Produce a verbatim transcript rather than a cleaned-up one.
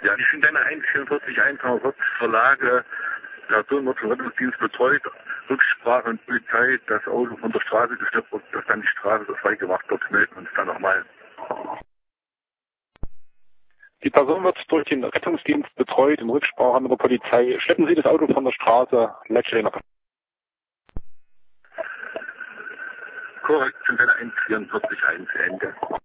Ja, die Schindene eins vierundvierzig eins Verlage, Person wird vom Rettungsdienst betreut, Rücksprache und Polizei, das Auto von der Straße geschleppt wird, dass dann die Straße so frei gemacht wird, melden uns dann nochmal. Die Person wird durch den Rettungsdienst betreut in Rücksprache mit der Polizei. Schleppen Sie das Auto von der Straße, Leitstelle. Korrekt, Schindene eins vierundvierzig eins, Ende.